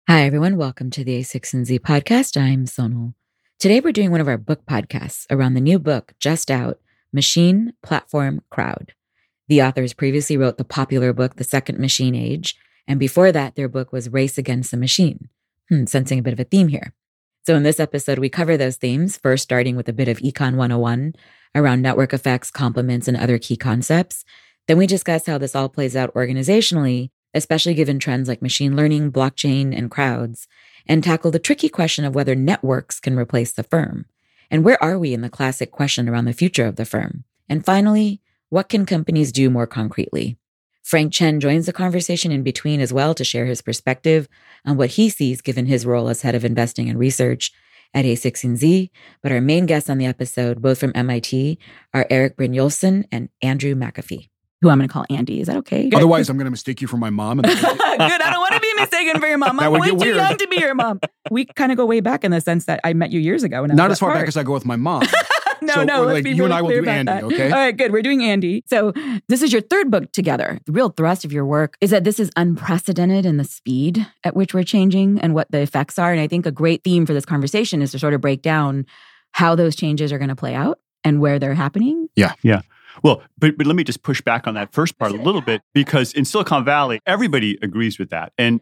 Hi, everyone. Welcome to the A6 and Z podcast. I'm Sonal. Today, we're doing one of our book podcasts around the new book just out, Machine, Platform, Crowd. The authors previously wrote the popular book, The Second Machine Age, and before that, their book was Race Against the Machine. Sensing a bit of a theme here. So in this episode, we cover those themes, first starting with a bit of Econ 101 around network effects, complements, and other key concepts. Then we discuss how this all plays out organizationally, especially given trends like machine learning, blockchain, and crowds, and tackle the tricky question of whether networks can replace the firm. And where are we in the classic question around the future of the firm? And finally, what can companies do more concretely? Frank Chen joins the conversation in between as well to share his perspective on what he sees given his role as head of investing and research at A6 and Z. But our main guests on the episode, both from MIT, are Erik Brynjolfsson and Andrew McAfee, who I'm going to call Andy. Is that okay? Good. Otherwise, I'm going to mistake you for my mom. Good. I don't want to be mistaken for your mom. I'm way too young to be your mom. We kind of go way back in the sense that I met you years ago. Not as far back as I go with my mom. No. Let's be you really and I will clear do about Andy, that. okay? All right, good. We're doing Andy. So this is your third book together. The real thrust of your work is that this is unprecedented in the speed at which we're changing and what the effects are. And I think a great theme for this conversation is to sort of break down how those changes are going to play out and where they're happening. Yeah. Well, but let me just push back on that first part a little bit, because in Silicon Valley, everybody agrees with that. And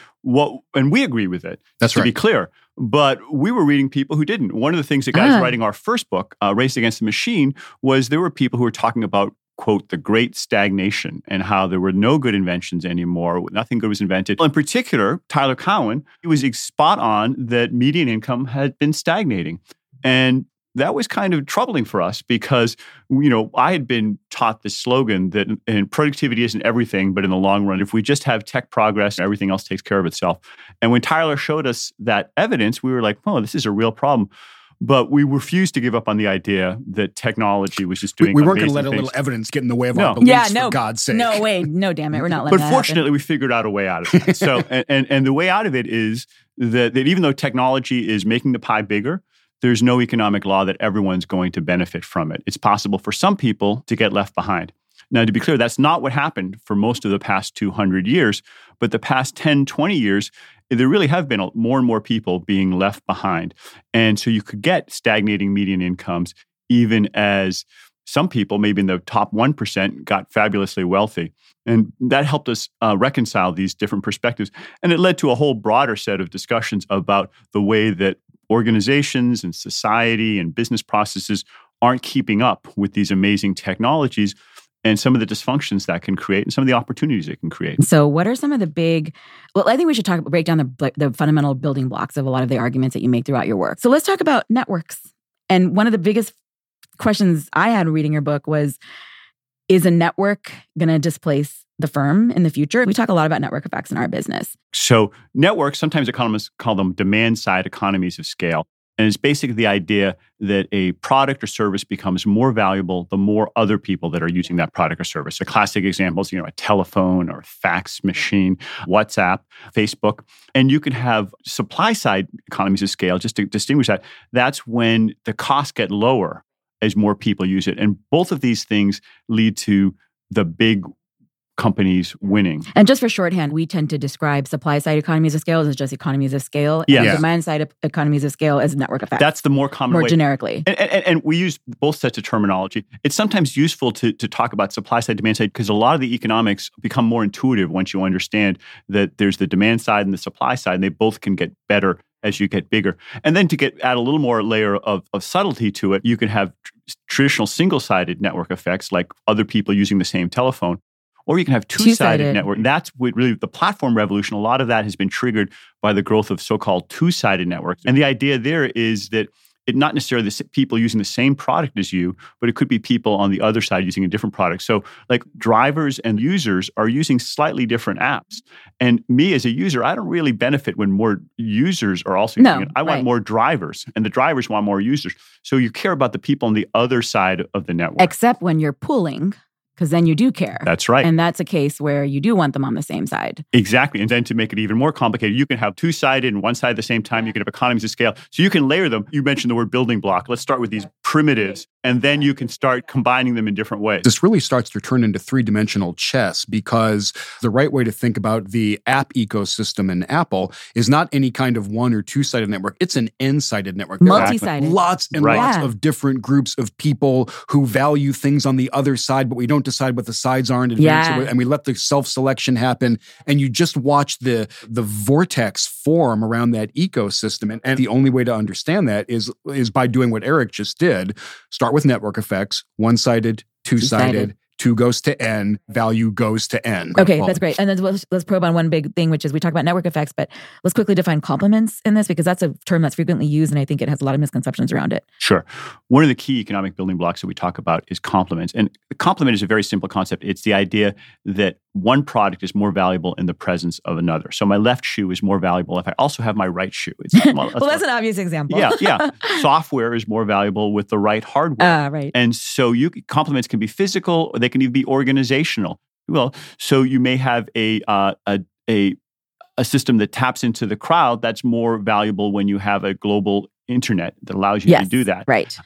we agree with it. That's to right. be clear. But we were reading people who didn't. One of the things that guys writing our first book, Race Against the Machine, was there were people who were talking about, quote, the great stagnation and how there were no good inventions anymore. Nothing good was invented. In particular, Tyler Cowen, he was spot on that median income had been stagnating. And that was kind of troubling for us because, I had been taught the slogan that productivity isn't everything, but in the long run, if we just have tech progress, everything else takes care of itself. And when Tyler showed us that evidence, we were like, oh, this is a real problem. But we refused to give up on the idea that technology was just doing We weren't going to amazing let a things. little evidence get in the way of our beliefs, for God's sake. No, wait. No, damn it. We're not letting But that fortunately, happen. we figured out a way out of it. So, and the way out of it is that even though technology is making the pie bigger, there's no economic law that everyone's going to benefit from it. It's possible for some people to get left behind. Now, to be clear, that's not what happened for most of the past 200 years, but the past 10, 20 years, there really have been more and more people being left behind. And so you could get stagnating median incomes even as some people, maybe in the top 1%, got fabulously wealthy. And that helped us reconcile these different perspectives. And it led to a whole broader set of discussions about the way that organizations and society and business processes aren't keeping up with these amazing technologies and some of the dysfunctions that can create and some of the opportunities it can create. So what are some of the I think we should break down the fundamental building blocks of a lot of the arguments that you make throughout your work. So let's talk about networks. And one of the biggest questions I had reading your book was, is a network going to displace the firm in the future? We talk a lot about network effects in our business. So networks, sometimes economists call them demand-side economies of scale. And it's basically the idea that a product or service becomes more valuable the more other people that are using that product or service. The classic examples, a telephone or fax machine, WhatsApp, Facebook. And you can have supply-side economies of scale, just to distinguish that. That's when the costs get lower as more people use it. And both of these things lead to the big companies winning. And just for shorthand, we tend to describe supply-side economies of scale as just economies of scale, and demand-side economies of scale as network effects. That's the more common way. More generically. And we use both sets of terminology. It's sometimes useful to talk about supply-side, demand-side, because a lot of the economics become more intuitive once you understand that there's the demand side and the supply side, and they both can get better as you get bigger. And then to add a little more layer of subtlety to it, you can have traditional single-sided network effects, like other people using the same telephone. Or you can have two-sided network. That's what really the platform revolution. A lot of that has been triggered by the growth of so-called two-sided networks. And the idea there is that it not necessarily the people using the same product as you, but it could be people on the other side using a different product. So like drivers and users are using slightly different apps. And me as a user, I don't really benefit when more users are also using it. I want more drivers, and the drivers want more users. So you care about the people on the other side of the network. Except when you're pooling, because then you do care. That's right. And that's a case where you do want them on the same side. Exactly. And then to make it even more complicated, you can have two-sided and one side at the same time. You can have economies of scale. So you can layer them. You mentioned the word building block. Let's start with these primitives. and then you can start combining them in different ways. This really starts to turn into three-dimensional chess, because the right way to think about the app ecosystem in Apple is not any kind of one or two-sided network. It's an n-sided network. Multi-sided. Lots and lots of different groups of people who value things on the other side, but we don't decide what the sides are in advance, and we let the self-selection happen, and you just watch the vortex form around that ecosystem. And the only way to understand that is by doing what Eric just did. Start with network effects, one-sided, two-sided. 2 goes to n, value goes to n. Okay, that's great. And then let's probe on one big thing, which is we talk about network effects, but let's quickly define complements in this, because that's a term that's frequently used, and I think it has a lot of misconceptions around it. Sure. One of the key economic building blocks that we talk about is complements. And the complement is a very simple concept. It's the idea that one product is more valuable in the presence of another. So my left shoe is more valuable if I also have my right shoe. Well, that's an obvious example. Yeah. Software is more valuable with the right hardware. Right. And so complements can be physical, or they can even be organizational. Well, so you may have a system that taps into the crowd that's more valuable when you have a global internet that allows you to do that. Right.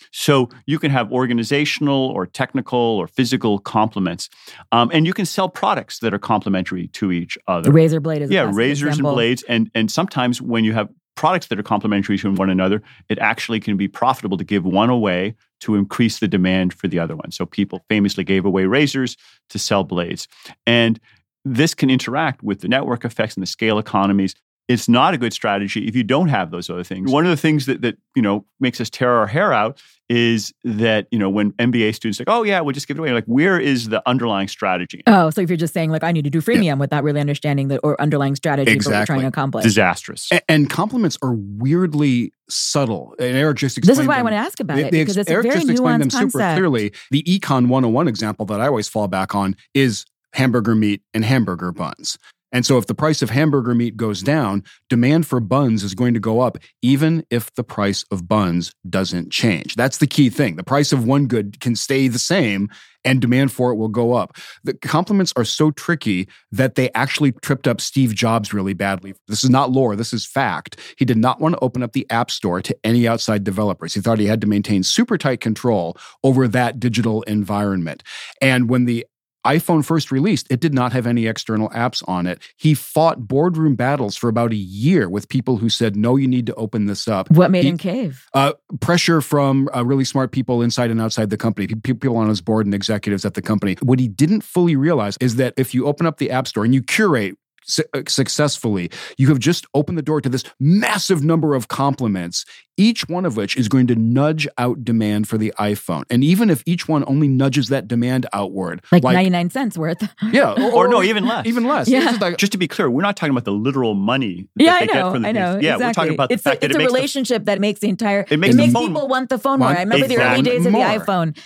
So you can have organizational or technical or physical complements. And you can sell products that are complementary to each other. The razor blade is a classic razors example. And blades. And sometimes when you have products that are complementary to one another, it actually can be profitable to give one away to increase the demand for the other one. So people famously gave away razors to sell blades. And this can interact with the network effects and the scale economies. It's not a good strategy if you don't have those other things. One of the things that makes us tear our hair out is that, when MBA students like, oh yeah, we'll just give it away. Like, where is the underlying strategy? Oh, so if you're just saying like, I need to do freemium without really understanding the or underlying strategy for what we're trying to accomplish. Disastrous. And complements are weirdly subtle. And Eric just explained this is why I want to ask about it, because it's Eric a very just explained them nuanced super concept. clearly. The Econ 101 example that I always fall back on is hamburger meat and hamburger buns. And so if the price of hamburger meat goes down, demand for buns is going to go up, even if the price of buns doesn't change. That's the key thing. The price of one good can stay the same, and demand for it will go up. The complements are so tricky that they actually tripped up Steve Jobs really badly. This is not lore. This is fact. He did not want to open up the App Store to any outside developers. He thought he had to maintain super tight control over that digital environment. And when the iPhone first released, it did not have any external apps on it. He fought boardroom battles for about a year with people who said, no, you need to open this up. What made him cave? Pressure from really smart people inside and outside the company, people on his board and executives at the company. What he didn't fully realize is that if you open up the App Store and you curate successfully, you have just opened the door to this massive number of complements, each one of which is going to nudge out demand for the iPhone. And even if each one only nudges that demand outward, like 99 cents worth. Yeah. Or no, even less. Even less. Yeah. Just to be clear, we're not talking about the literal money that they get from the I know. Yeah, exactly. we're talking about the fact that it's a relationship that makes the entire... It makes people want the phone more. I remember the early days of the iPhone.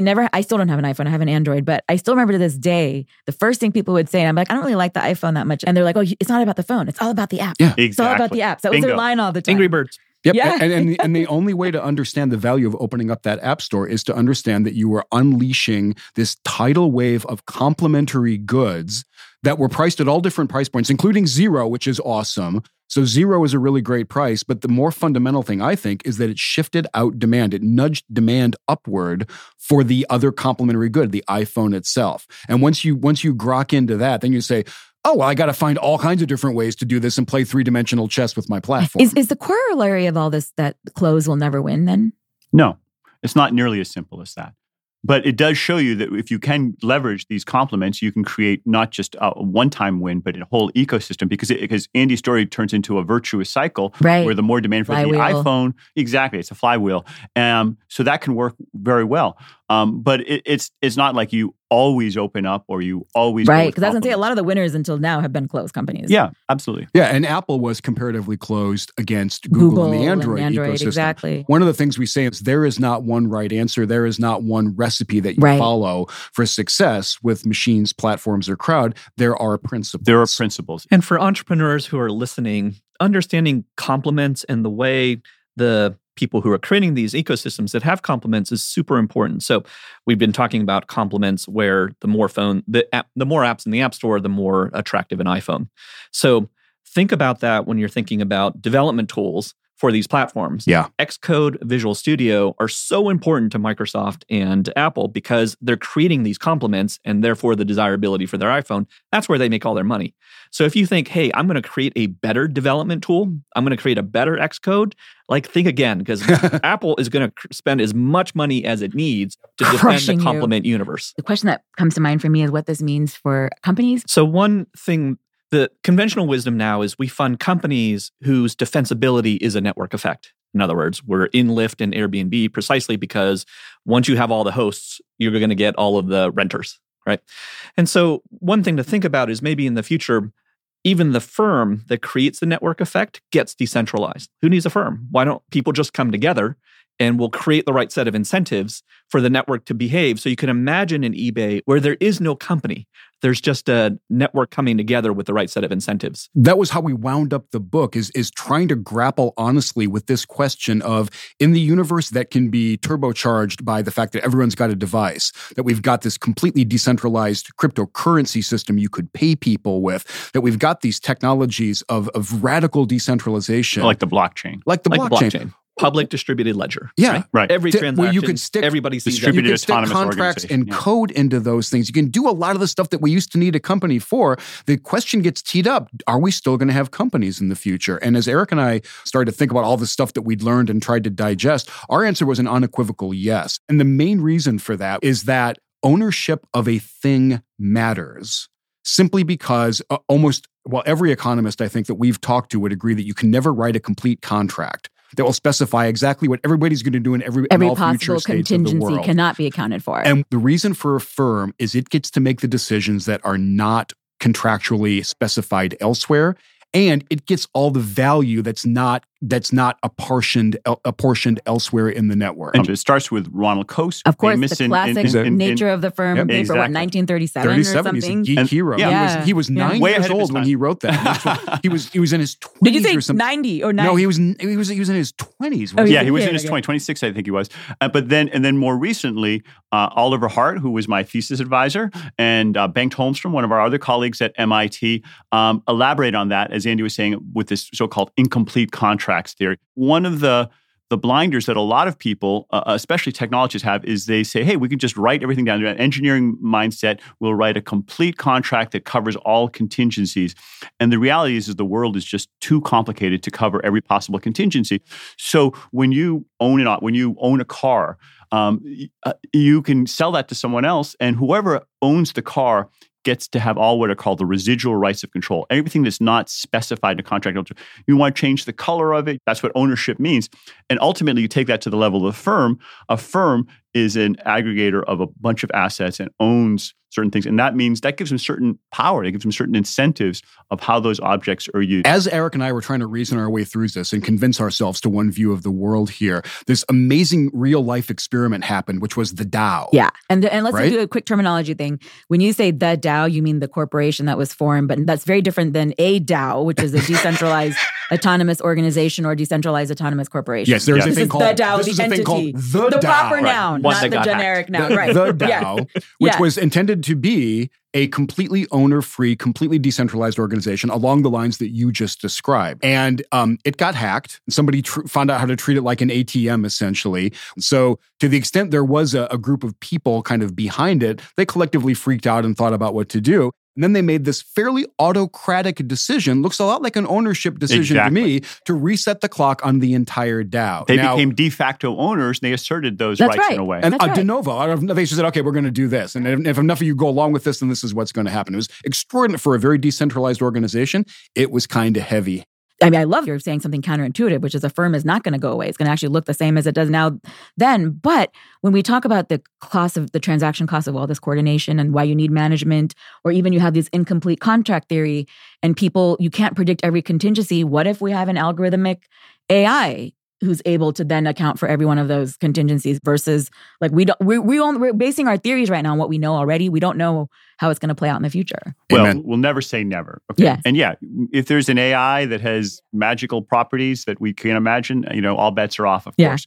I still don't have an iPhone. I have an Android, but I still remember to this day, the first thing people would say, and I'm like, I don't really like the iPhone that much. And they're like, oh, it's not about the phone. It's all about the app. Yeah, exactly. It's all about the apps. That was their line all the time. Angry Birds. Yep. Yeah. And the only way to understand the value of opening up that app store is to understand that you are unleashing this tidal wave of complementary goods that were priced at all different price points, including zero, which is awesome. So zero is a really great price. But the more fundamental thing, I think, is that it shifted out demand. It nudged demand upward for the other complementary good, the iPhone itself. And once you grok into that, then you say, oh, well, I got to find all kinds of different ways to do this and play three-dimensional chess with my platform. Is the corollary of all this that clothes will never win then? No, it's not nearly as simple as that. But it does show you that if you can leverage these complements, you can create not just a one-time win, but a whole ecosystem. Because Andy's story turns into a virtuous cycle, right, where the more demand for flywheel. The iPhone, exactly, it's a flywheel. So that can work very well. But it's not like you always open up or you always right. Because I was going to say a lot of the winners until now have been closed companies. Yeah, absolutely. Yeah, and Apple was comparatively closed against Google and the Android ecosystem. Exactly. One of the things we say is there is not one right answer. There is not one recipe that you follow for success with machines, platforms, or crowd. There are principles. There are principles. And for entrepreneurs who are listening, understanding complements and the way the people who are creating these ecosystems that have complements is super important. So we've been talking about complements where the more apps in the App Store, the more attractive an iPhone. So think about that when you're thinking about development tools for these platforms. Yeah. Xcode, Visual Studio are so important to Microsoft and Apple because they're creating these complements and therefore the desirability for their iPhone. That's where they make all their money. So if you think, hey, I'm going to create a better development tool, I'm going to create a better Xcode, like think again, because Apple is going to spend as much money as it needs to defend the complement universe. The question that comes to mind for me is what this means for companies. So one thing, the conventional wisdom now is we fund companies whose defensibility is a network effect. In other words, we're in Lyft and Airbnb precisely because once you have all the hosts, you're going to get all of the renters, right? And so one thing to think about is maybe in the future, even the firm that creates the network effect gets decentralized. Who needs a firm? Why don't people just come together and we'll create the right set of incentives for the network to behave? So you can imagine an eBay where there is no company. There's just a network coming together with the right set of incentives. That was how we wound up the book, is trying to grapple honestly with this question of, in the universe that can be turbocharged by the fact that everyone's got a device, that we've got this completely decentralized cryptocurrency system you could pay people with, that we've got these technologies of radical decentralization. Like the blockchain. Like the blockchain. Public distributed ledger. Yeah. Right. Every transaction, where you can stick, everybody sees distributed you can stick autonomous contracts and organization. code into those things. You can do a lot of the stuff that we used to need a company for. The question gets teed up, are we still going to have companies in the future? And as Eric and I started to think about all the stuff that we'd learned and tried to digest, our answer was an unequivocal yes. And the main reason for that is that ownership of a thing matters. Simply because every economist I think that we've talked to would agree that you can never write a complete contract that will specify exactly what everybody's going to do in every all possible future states contingency of the world. Cannot be accounted for. And the reason for a firm is it gets to make the decisions that are not contractually specified elsewhere, and it gets all the value that's not apportioned elsewhere in the network. And it starts with Ronald Coase. Of course, the classic nature of the firm, made for 1937 or something? He's a geek hero. Yeah. He was 9 years old when he wrote that. He was in his 20s. Did you say or something. 90 or 90? No, he was in his 20s. Oh, he was in his 26, I think he was. But then more recently, Oliver Hart, who was my thesis advisor, and Bengt Holmstrom, one of our other colleagues at MIT, elaborate on that, as Andy was saying, with this so-called incomplete contracts theory. One of the blinders that a lot of people, especially technologists, have is they say, hey, we can just write everything down. An engineering mindset will write a complete contract that covers all contingencies. And the reality is the world is just too complicated to cover every possible contingency. So when you own a car, you can sell that to someone else, and whoever owns the car gets to have all what are called the residual rights of control. Everything that's not specified in a contract. You want to change the color of it. That's what ownership means. And ultimately, you take that to the level of a firm. A firm is an aggregator of a bunch of assets and owns certain things. And that means that gives them certain power. It gives them certain incentives of how those objects are used. As Eric and I were trying to reason our way through this and convince ourselves to one view of the world here, this amazing real-life experiment happened, which was the DAO. Yeah. And let's do a quick terminology thing. When you say the DAO, you mean the corporation that was formed, but that's very different than a DAO, which is a decentralized autonomous organization or decentralized autonomous corporation. Yes, there's a thing called the DAO, this the is a entity, thing called the DAO. Proper noun, not the generic noun. Right. The DAO, which was intended to be a completely owner-free, completely decentralized organization along the lines that you just described. And it got hacked. Somebody found out how to treat it like an ATM, essentially. So to the extent there was a group of people kind of behind it, they collectively freaked out and thought about what to do. And then they made this fairly autocratic decision, looks a lot like an ownership decision to me, to reset the clock on the entire DAO. They became de facto owners, and they asserted those rights in a way. And de novo, they said, okay, we're going to do this. And if enough of you go along with this, then this is what's going to happen. It was extraordinary for a very decentralized organization. It was kind of heavy. I mean, I love you're saying something counterintuitive, which is a firm is not going to go away. It's going to actually look the same as it does now then. But when we talk about the transaction cost of all this coordination and why you need management, or even you have this incomplete contract theory and you can't predict every contingency. What if we have an algorithmic AI who's able to then account for every one of those contingencies versus like we're basing our theories right now on what we know already. We don't know how it's going to play out in the future. Well, Amen. we'll never say never. Okay. Yes. And yeah, if there's an AI that has magical properties that we can imagine, all bets are off, of course.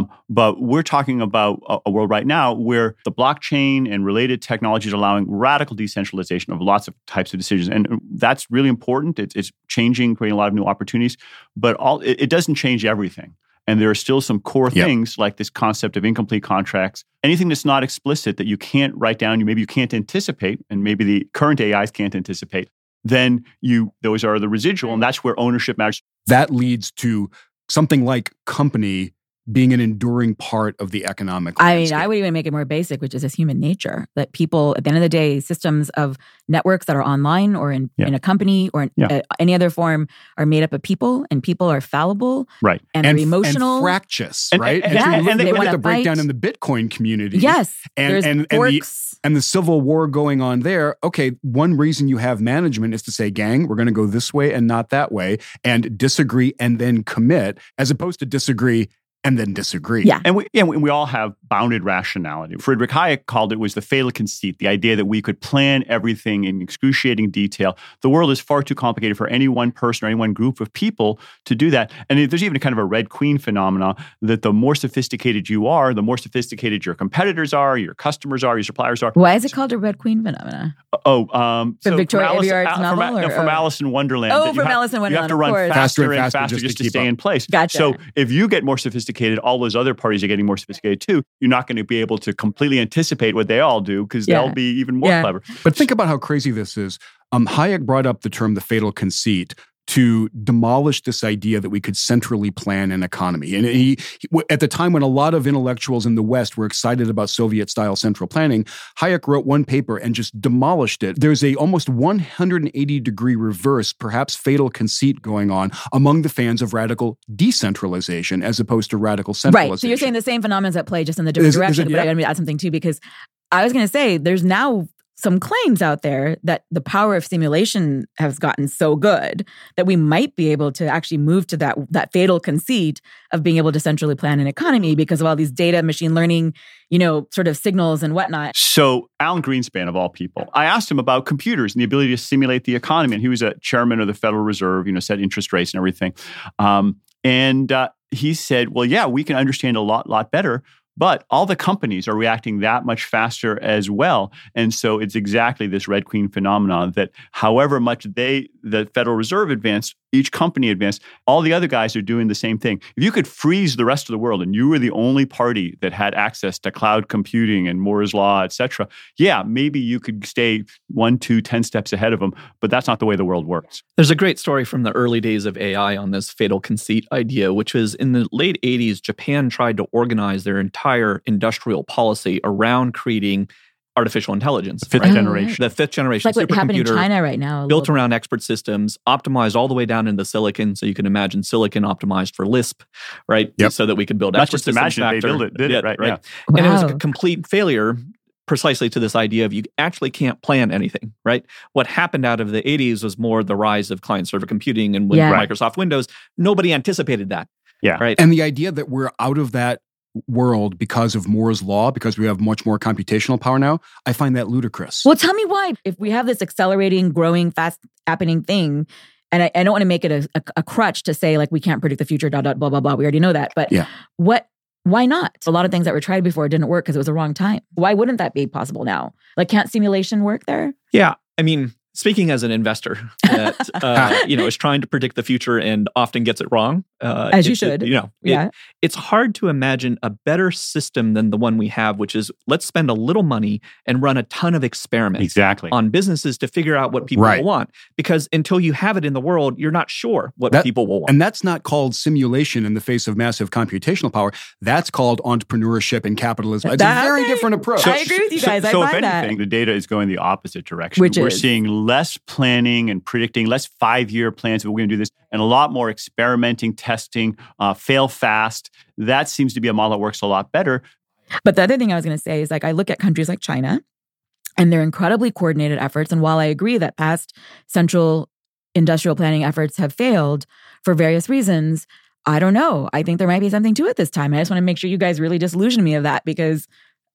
But we're talking about a world right now where the blockchain and related technologies are allowing radical decentralization of lots of types of decisions. And that's really important. It's changing, creating a lot of new opportunities. But it doesn't change everything. And there are still some core things like this concept of incomplete contracts. Anything that's not explicit that you can't write down, maybe you can't anticipate, and maybe the current AIs can't anticipate, then those are the residual, and that's where ownership matters. That leads to something like company being an enduring part of the economic landscape. I would even make it more basic, which is just human nature. That people, at the end of the day, systems of networks that are online or in a company or in any other form are made up of people, and people are fallible, right? And they're emotional, and fractious, right? And they look at the breakdown in the Bitcoin community. Yes, and the civil war going on there. Okay, one reason you have management is to say, gang, we're going to go this way and not that way, and disagree and then commit, as opposed to disagree and then disagree. Yeah. And we all have bounded rationality. Friedrich Hayek was the fatal conceit, the idea that we could plan everything in excruciating detail. The world is far too complicated for any one person or any one group of people to do that. And there's even a kind of a Red Queen phenomena that the more sophisticated you are, the more sophisticated your competitors are, your customers are, your suppliers are. Why is it called a Red Queen phenomena? So Victoria Aveyard's novel? From Alice in Wonderland. From Alice in Wonderland, you have to run faster and faster just to stay in place. Gotcha. So if you get more sophisticated, all those other parties are getting more sophisticated too. You're not going to be able to completely anticipate what they all do because they'll be even more clever. But think about how crazy this is. Hayek brought up the term the fatal conceit to demolish this idea that we could centrally plan an economy. And he, at the time when a lot of intellectuals in the West were excited about Soviet-style central planning, Hayek wrote one paper and just demolished it. There's a almost 180-degree reverse, perhaps fatal conceit going on among the fans of radical decentralization as opposed to radical centralization. Right. So you're saying the same phenomenon's at play, just in the different direction. But I'm going to add something too, because I was going to say there's now some claims out there that the power of simulation has gotten so good that we might be able to actually move to that fatal conceit of being able to centrally plan an economy because of all these data, machine learning, sort of signals and whatnot. So Alan Greenspan, of all people, I asked him about computers and the ability to simulate the economy. And he was a chairman of the Federal Reserve, set interest rates and everything. And he said, well, yeah, we can understand a lot better. But all the companies are reacting that much faster as well. And so it's exactly this Red Queen phenomenon that however much the Federal Reserve advanced, each company advanced, all the other guys are doing the same thing. If you could freeze the rest of the world and you were the only party that had access to cloud computing and Moore's Law, et cetera, maybe you could stay 1, 2, 10 steps ahead of them. But that's not the way the world works. There's a great story from the early days of AI on this fatal conceit idea, which was in the late 80s, Japan tried to organize their entire industrial policy around creating artificial intelligence. The fifth generation. The fifth generation it's like what happened in China right now. Built around expert systems, optimized all the way down into silicon. So you can imagine silicon optimized for Lisp, right? Yep. So that we could build Not expert just systems imagine, they built it, did it, right? Right. Yeah. Wow. And it was a complete failure precisely to this idea of you actually can't plan anything, right? What happened out of the 80s was more the rise of client-server computing and Microsoft Windows. Nobody anticipated that. Yeah. Right. And the idea that we're out of that world because of Moore's Law, because we have much more computational power now, I find that ludicrous. Well, tell me why. If we have this accelerating, growing, fast happening thing, and I don't want to make it a crutch to say like we can't predict the future, blah, blah, blah. We already know that. But why not? A lot of things that were tried before didn't work because it was the wrong time. Why wouldn't that be possible now? Like, can't simulation work there? Yeah. I mean, speaking as an investor that is trying to predict the future and often gets it wrong, as you should. It's hard to imagine a better system than the one we have, which is let's spend a little money and run a ton of experiments on businesses to figure out what people will want. Because until you have it in the world, you're not sure what people will want. And that's not called simulation in the face of massive computational power. That's called entrepreneurship and capitalism. It's a very different approach. I agree with you guys. So if anything, the data is going the opposite direction. We're seeing less planning and predicting, less 5-year plans of we're going to do this, and a lot more experimenting, testing, fail fast. That seems to be a model that works a lot better. But the other thing I was going to say is like I look at countries like China and their incredibly coordinated efforts. And while I agree that past central industrial planning efforts have failed for various reasons, I don't know. I think there might be something to it this time. I just want to make sure you guys really disillusion me of that because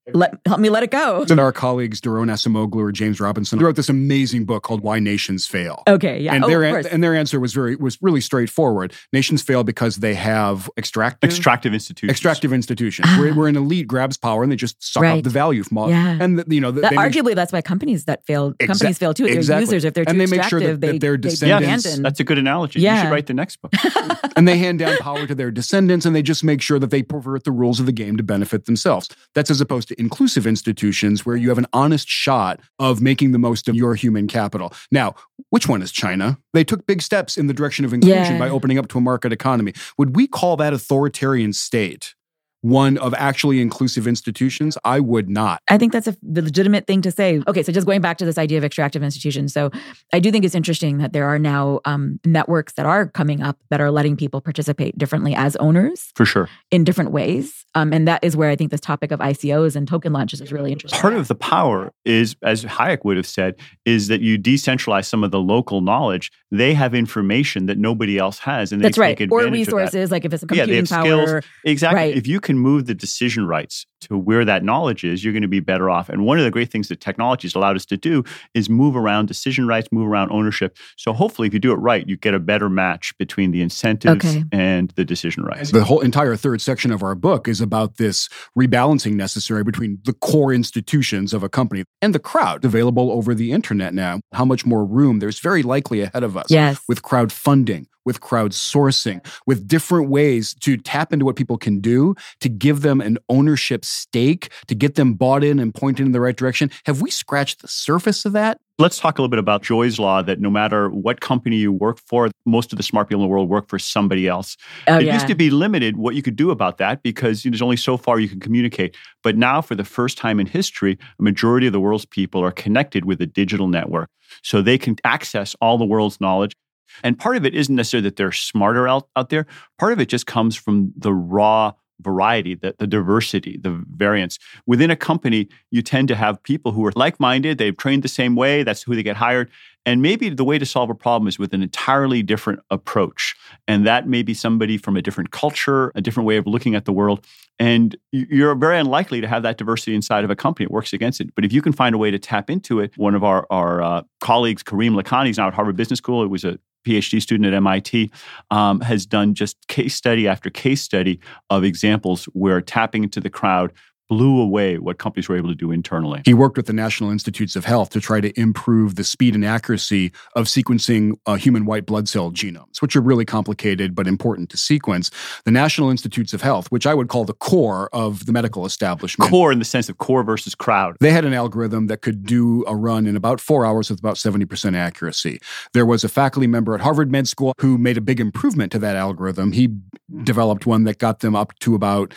help me let it go. And our colleagues, Daron Acemoglu or James Robinson, wrote this amazing book called Why Nations Fail. Okay, yeah. And, of course. and their answer was really straightforward. Nations fail because they have extractive institutions. Where an elite grabs power and they just suck up the value from all. Yeah. And arguably, that's why companies fail too. If their users, if they're too extractive, that their descendants. Yes, that's a good analogy. Yeah. You should write the next book. And they hand down power to their descendants, and they just make sure that they pervert the rules of the game to benefit themselves. That's as opposed to inclusive institutions where you have an honest shot of making the most of your human capital. Now, which one is China? They took big steps in the direction of inclusion by opening up to a market economy. Would we call that authoritarian state one of actually inclusive institutions? I would not. I think that's a legitimate thing to say. Okay, so just going back to this idea of extractive institutions. So I do think it's interesting that there are now networks that are coming up that are letting people participate differently as owners. For sure. In different ways. And that is where I think this topic of ICOs and token launches is really interesting. Part of the power is, as Hayek would have said, is that you decentralize some of the local knowledge. They have information that nobody else has. And they take advantage or resources, like if it's a computing they have power. Skills. Exactly. Right. If you can move the decision rights to where that knowledge is, you're going to be better off. And one of the great things that technology has allowed us to do is move around decision rights, move around ownership. So hopefully, if you do it right, you get a better match between the incentives and the decision rights. The whole entire third section of our book is about this rebalancing necessary between the core institutions of a company and the crowd available over the internet now. How much more room there's very likely ahead of us with crowdfunding, with crowdsourcing, with different ways to tap into what people can do, to give them an ownership stake, to get them bought in and pointed in the right direction. Have we scratched the surface of that? Let's talk a little bit about Joy's Law, that no matter what company you work for, most of the smart people in the world work for somebody else. It used to be limited what you could do about that because there's only so far you can communicate. But now, for the first time in history, a majority of the world's people are connected with a digital network. So they can access all the world's knowledge. And part of it isn't necessarily that they're smarter out there. Part of it just comes from the raw variety, the diversity, the variance. Within a company, you tend to have people who are like-minded, they've trained the same way, that's who they get hired. And maybe the way to solve a problem is with an entirely different approach. And that may be somebody from a different culture, a different way of looking at the world. And you're very unlikely to have that diversity inside of a company. It works against it. But if you can find a way to tap into it, one of our colleagues, Kareem Lakhani, is now at Harvard Business School. It was a PhD student at MIT, has done just case study after case study of examples where tapping into the crowd blew away what companies were able to do internally. He worked with the National Institutes of Health to try to improve the speed and accuracy of sequencing human white blood cell genomes, which are really complicated but important to sequence. The National Institutes of Health, which I would call the core of the medical establishment. Core in the sense of core versus crowd. They had an algorithm that could do a run in about 4 hours with about 70% accuracy. There was a faculty member at Harvard Med School who made a big improvement to that algorithm. He developed one that got them up to about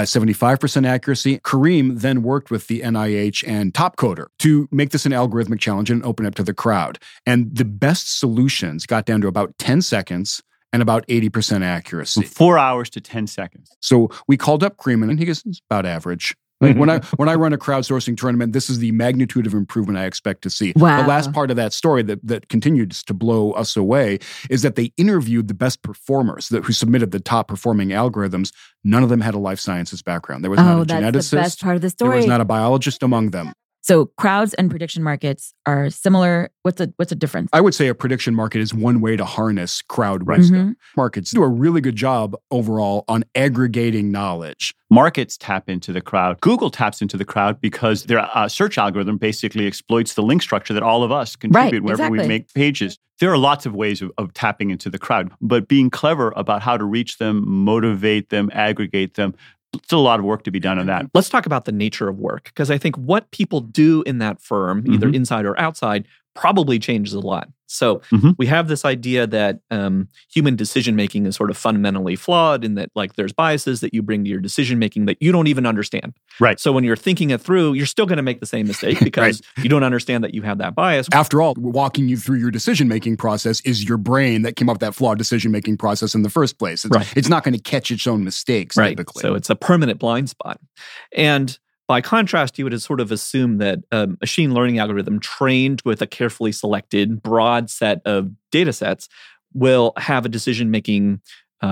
75% accuracy. Kareem then worked with the NIH and Topcoder to make this an algorithmic challenge and open it up to the crowd. And the best solutions got down to about 10 seconds and about 80% accuracy. From 4 hours to 10 seconds. So we called up Kareem and he goes, it's about average. Like when I run a crowdsourcing tournament, this is the magnitude of improvement I expect to see. Wow. The last part of that story that continues to blow us away is that they interviewed the best performers who submitted the top performing algorithms. None of them had a life sciences background. There was not a geneticist. That's the best part of the story. There was not a biologist among them. So crowds and prediction markets are similar. What's the difference? I would say a prediction market is one way to harness crowd wisdom. Markets do a really good job overall on aggregating knowledge. Markets tap into the crowd. Google taps into the crowd because their search algorithm basically exploits the link structure that all of us contribute whenever we make pages. There are lots of ways of tapping into the crowd, but being clever about how to reach them, motivate them, aggregate them, still a lot of work to be done on that. Let's talk about the nature of work, because I think what people do in that firm, either inside or outside, probably changes a lot. So we have this idea that human decision-making is sort of fundamentally flawed in that like there's biases that you bring to your decision-making that you don't even understand. Right. So when you're thinking it through, you're still going to make the same mistake because you don't understand that you have that bias. After all, walking you through your decision-making process is your brain that came up with that flawed decision-making process in the first place. It's not going to catch its own mistakes, typically. So it's a permanent blind spot. And by contrast, you would sort of assume that a machine learning algorithm trained with a carefully selected broad set of data sets will have a decision-making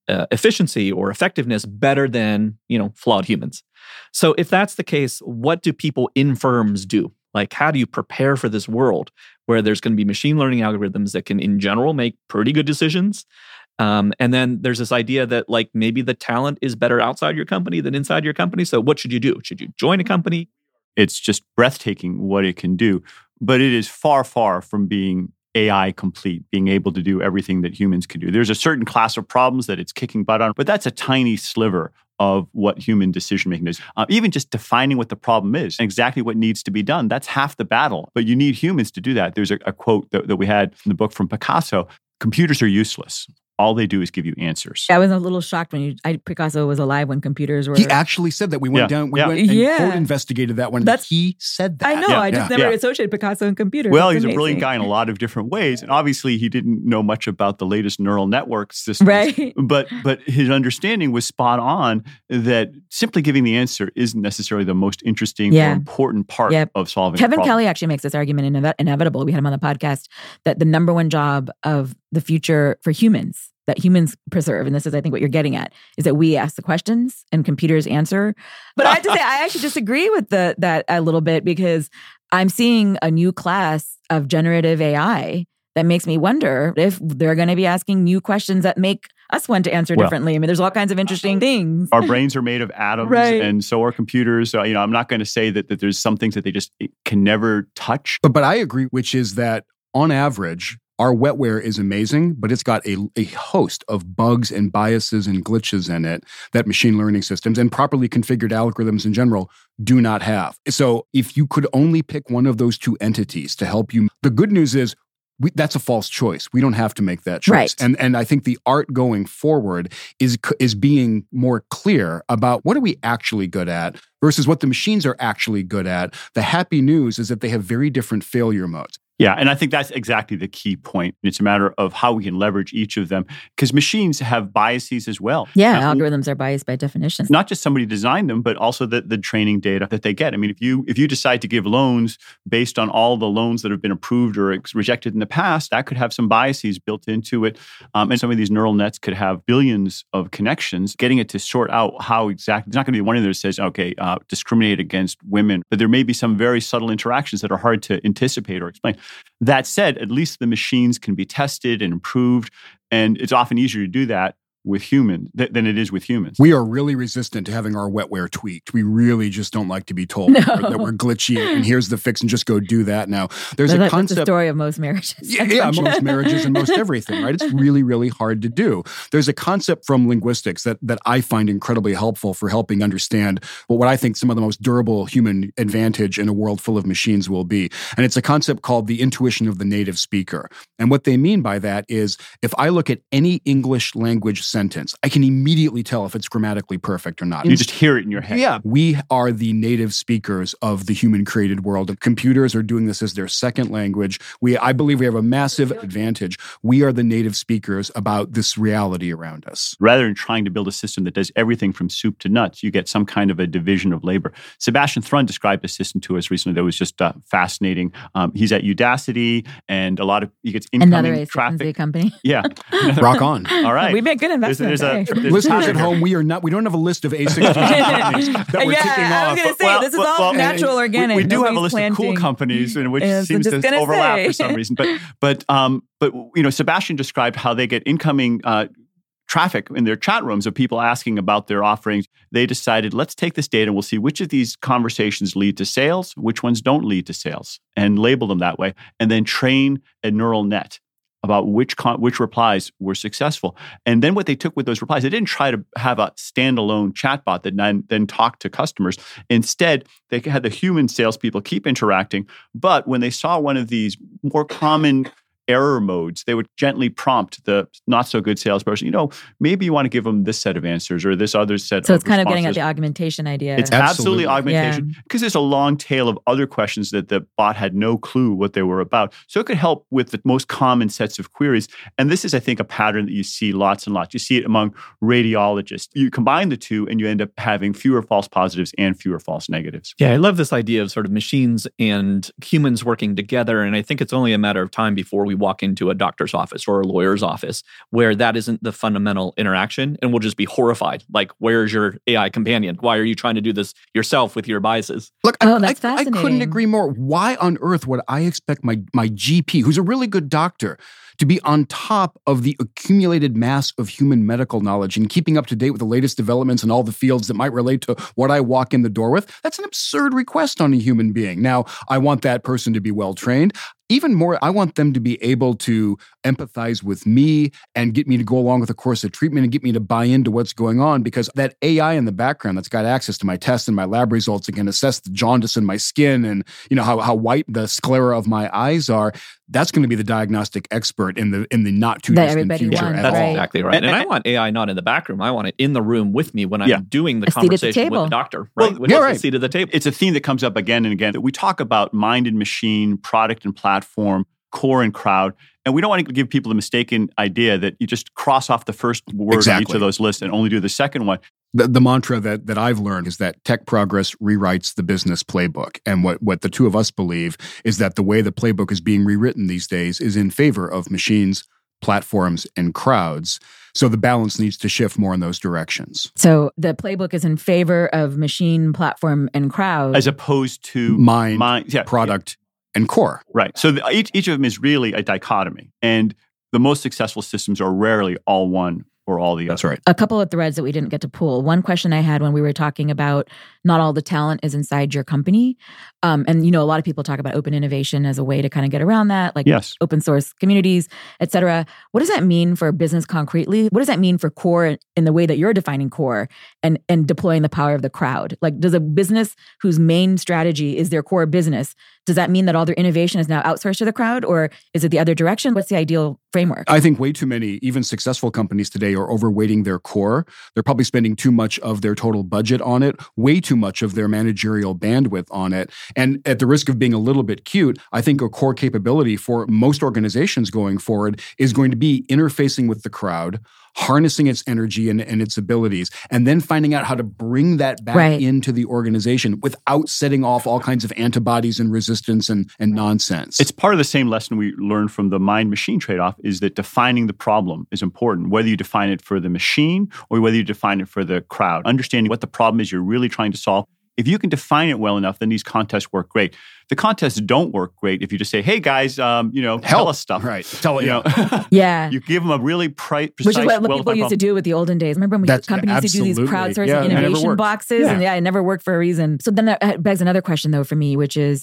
efficiency or effectiveness better than, flawed humans. So if that's the case, what do people in firms do? Like, how do you prepare for this world where there's going to be machine learning algorithms that can, in general, make pretty good decisions? And then there's this idea that, like, maybe the talent is better outside your company than inside your company. So what should you do? Should you join a company? It's just breathtaking what it can do. But it is far, far from being AI complete, being able to do everything that humans can do. There's a certain class of problems that it's kicking butt on, but that's a tiny sliver of what human decision-making is. Even just defining what the problem is and exactly what needs to be done, that's half the battle. But you need humans to do that. There's a quote that we had in the book from Picasso: computers are useless. All they do is give you answers. I was a little shocked when Picasso was alive when computers were... He actually said that. We went and quote investigated that one. He said that. I know. I just never associated Picasso and computers. Well, he's a brilliant guy in a lot of different ways. And obviously, he didn't know much about the latest neural network systems. Right. But his understanding was spot on that simply giving the answer isn't necessarily the most interesting or important part of solving Kevin a problem. Kelly actually makes this argument in Inevitable. We had him on the podcast that the number one job of the future for humans, that humans preserve, and this is, I think, what you're getting at, is that we ask the questions and computers answer. But I have to say, I actually disagree with that a little bit, because I'm seeing a new class of generative AI that makes me wonder if they're going to be asking new questions that make us want to answer differently. I mean, there's all kinds of interesting things. Our brains are made of atoms, and so are computers. So, I'm not going to say that there's some things that they just can never touch. But I agree, which is that on average, our wetware is amazing, but it's got a host of bugs and biases and glitches in it that machine learning systems and properly configured algorithms in general do not have. So if you could only pick one of those two entities to help you, the good news is that's a false choice. We don't have to make that choice. Right. And I think the art going forward is being more clear about what are we actually good at versus what the machines are actually good at. The happy news is that they have very different failure modes. Yeah, and I think that's exactly the key point. It's a matter of how we can leverage each of them, because machines have biases as well. Yeah, algorithms are biased by definition. Not just somebody designed them, but also the training data that they get. I mean, if you decide to give loans based on all the loans that have been approved or rejected in the past, that could have some biases built into it. And some of these neural nets could have billions of connections. Getting it to sort out how exactly, there's not going to be one of them that says, okay, discriminate against women. But there may be some very subtle interactions that are hard to anticipate or explain. That said, at least the machines can be tested and improved, and it's often easier to do that with humans than it is with humans. We are really resistant to having our wetware tweaked. We really just don't like to be told that we're glitchy and here's the fix and just go do that now. There's a concept. That's the story of most marriages. Yeah, most marriages and most everything, right? It's really, really hard to do. There's a concept from linguistics that I find incredibly helpful for helping understand what I think some of the most durable human advantage in a world full of machines will be. And it's a concept called the intuition of the native speaker. And what they mean by that is if I look at any English language sentence, I can immediately tell if it's grammatically perfect or not. You just hear it in your head. Yeah. We are the native speakers of the human-created world. Computers are doing this as their second language. I believe we have a massive advantage. We are the native speakers about this reality around us. Rather than trying to build a system that does everything from soup to nuts, you get some kind of a division of labor. Sebastian Thrun described a system to us recently that was just fascinating. He's at Udacity, and he gets incoming traffic. Another company. Yeah. Rock on. All right. We make good investments. Listeners at home, we don't have a list of A16 companies that we're kicking off. I was going to say, this is all natural, organic. We do have a list of cool companies, in which seems to overlap for some reason. But Sebastian described how they get incoming traffic in their chat rooms of people asking about their offerings. They decided, let's take this data and we'll see which of these conversations lead to sales, which ones don't lead to sales, and label them that way, and then train a neural net about which replies were successful. And then what they took with those replies, they didn't try to have a standalone chatbot that then talked to customers. Instead, they had the human salespeople keep interacting. But when they saw one of these more common error modes, they would gently prompt the not-so-good salesperson, maybe you want to give them this set of answers or this other set of responses. So it's kind of getting at the augmentation idea. It's absolutely augmentation, because there's a long tail of other questions that the bot had no clue what they were about. So it could help with the most common sets of queries. And this is, I think, a pattern that you see lots and lots. You see it among radiologists. You combine the two and you end up having fewer false positives and fewer false negatives. Yeah, I love this idea of sort of machines and humans working together. And I think it's only a matter of time before we walk into a doctor's office or a lawyer's office, where that isn't the fundamental interaction, and we'll just be horrified. Like, where's your AI companion? Why are you trying to do this yourself with your biases? Look, that's I couldn't fascinating. agree more. Why on earth would I expect my GP, who's a really good doctor, to be on top of the accumulated mass of human medical knowledge and keeping up to date with the latest developments in all the fields that might relate to what I walk in the door with? That's an absurd request on a human being. Now, I want that person to be well trained. Even more, I want them to be able to empathize with me and get me to go along with a course of treatment and get me to buy into what's going on, because that AI in the background that's got access to my tests and my lab results and can assess the jaundice in my skin and how white the sclera of my eyes are, that's going to be the diagnostic expert in the not too distant future wants, at That's all. exactly right. And I want AI not in the back room. I want it in the room with me when I'm doing the A seat at the conversation with table. the doctor, Well, right? Which is the seat at the table. It's a theme that comes up again and again, that we talk about mind and machine, product and platform, core and crowd. And we don't want to give people the mistaken idea that you just cross off the first word on each Exactly. of those lists and only do the second one. The mantra that I've learned is that tech progress rewrites the business playbook. And what the two of us believe is that the way the playbook is being rewritten these days is in favor of machines, platforms, and crowds. So the balance needs to shift more in those directions. So the playbook is in favor of machine, platform, and crowd. As opposed to Mind, yeah, product, and core. Right. So each of them is really a dichotomy. And the most successful systems are rarely all one or all the other. That's right. A couple of threads that we didn't get to pull. One question I had when we were talking about not all the talent is inside your company. And, a lot of people talk about open innovation as a way to kind of get around that, like Yes. open source communities, et cetera. What does that mean for business concretely? What does that mean for core in the way that you're defining core and deploying the power of the crowd? Like, does a business whose main strategy is their core business, does that mean that all their innovation is now outsourced to the crowd, or is it the other direction? What's the ideal framework? I think way too many, even successful companies today, are overweighting their core. They're probably spending too much of their total budget on it, way too much of their managerial bandwidth on it. And at the risk of being a little bit cute, I think a core capability for most organizations going forward is going to be interfacing with the crowd, harnessing its energy and its abilities, and then finding out how to bring that back into the organization without setting off all kinds of antibodies and resistance and nonsense. It's part of the same lesson we learned from the mind-machine trade-off, is that defining the problem is important, whether you define it for the machine or whether you define it for the crowd. Understanding what the problem is you're really trying to solve. If you can define it well enough, then these contests work great. The contests don't work great if you just say, "Hey guys, tell us stuff." Right. Tell it. Yeah. You give them a really precise, Which is what people well-defined used to do with the olden days. Remember when companies used to do these absolutely. crowdsourcing It never innovation worked. boxes? And it never worked for a reason. So then that begs another question, though, for me, which is,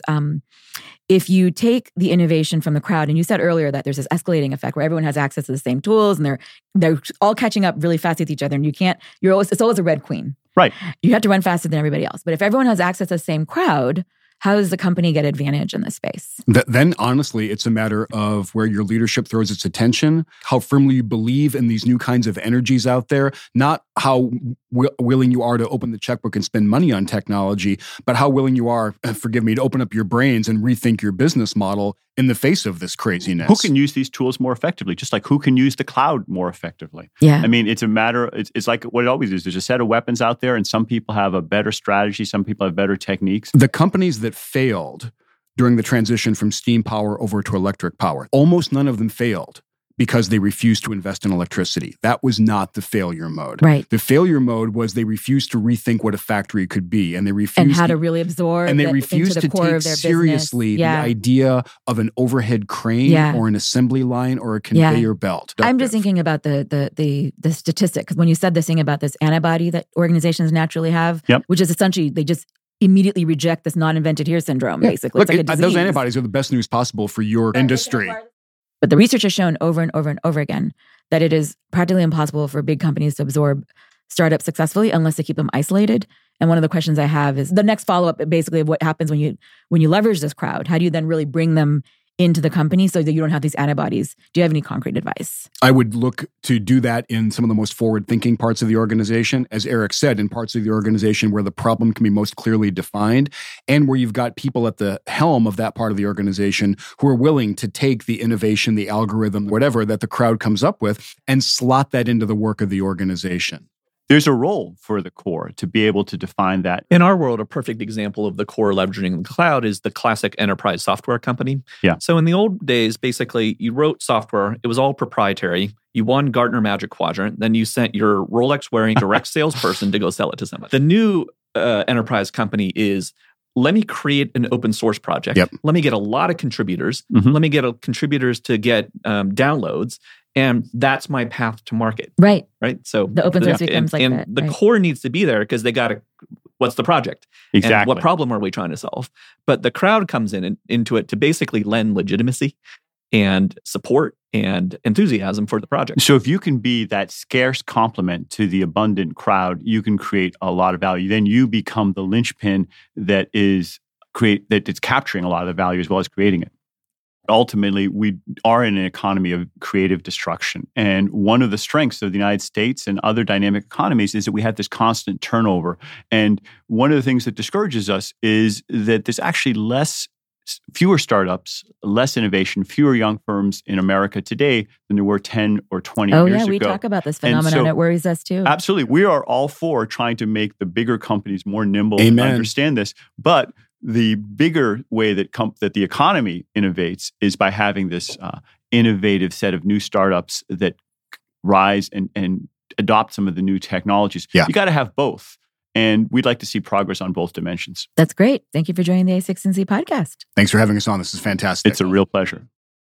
if you take the innovation from the crowd, and you said earlier that there's this escalating effect where everyone has access to the same tools and they're all catching up really fast with each other, and it's always a red queen. Right. You have to run faster than everybody else. But if everyone has access to the same crowd, how does the company get advantage in this space? Then, honestly, it's a matter of where your leadership throws its attention, how firmly you believe in these new kinds of energies out there, not how willing you are to open the checkbook and spend money on technology, but how willing you are, forgive me, to open up your brains and rethink your business model in the face of this craziness. Who can use these tools more effectively? Just like who can use the cloud more effectively? Yeah. I mean, it's a matter, it's like what it always is. There's a set of weapons out there, and some people have a better strategy. Some people have better techniques. The companies that failed during the transition from steam power over to electric power, almost none of them failed because they refused to invest in electricity. That was not the failure mode. Right. The failure mode was they refused to rethink what a factory could be, and they refused and how to really absorb and they into refused the to core take of their seriously business. the idea of an overhead crane or an assembly line or a conveyor belt. I'm just thinking about the statistic, because when you said this thing about this antibody that organizations naturally have, which is essentially they just immediately reject this non-invented here syndrome, basically. Look, it's like a those disease. antibodies are the best news possible for your industry. But the research has shown over and over and over again that it is practically impossible for big companies to absorb startups successfully unless they keep them isolated. And one of the questions I have is the next follow-up, basically, of what happens when you leverage this crowd. How do you then really bring them into the company so that you don't have these antibodies? Do you have any concrete advice? I would look to do that in some of the most forward-thinking parts of the organization, as Eric said, in parts of the organization where the problem can be most clearly defined and where you've got people at the helm of that part of the organization who are willing to take the innovation, the algorithm, whatever that the crowd comes up with, and slot that into the work of the organization. there's a role for the core to be able to define that. In our world, a perfect example of the core leveraging the cloud is the classic enterprise software company. Yeah. So in the old days, basically, you wrote software. It was all proprietary. You won Gartner Magic Quadrant. Then you sent your Rolex-wearing direct salesperson to go sell it to somebody. The new enterprise company is, let me create an open source project. Yep. Let me get a lot of contributors. Mhm. Let me get contributors to get downloads. And that's my path to market. Right. So The open source becomes like and that. the right. core needs to be there because they got to, what's the project? Exactly. And what problem are we trying to solve? But the crowd comes into it to basically lend legitimacy and support and enthusiasm for the project. So if you can be that scarce complement to the abundant crowd, you can create a lot of value. Then you become the linchpin that is capturing a lot of the value as well as creating it. Ultimately, we are in an economy of creative destruction. And one of the strengths of the United States and other dynamic economies is that we have this constant turnover. And one of the things that discourages us is that there's actually fewer startups, less innovation, fewer young firms in America today than there were 10 or 20 years ago. Oh, yeah, we talk about this phenomenon. It worries us too. Absolutely. We are all for trying to make the bigger companies more nimble and Amen. understand this. But the bigger way that the economy innovates is by having this innovative set of new startups that rise and adopt some of the new technologies. Yeah. You got to have both. And we'd like to see progress on both dimensions. That's great. Thank you for joining the A16Z podcast. Thanks for having us on. This is fantastic. It's a real pleasure.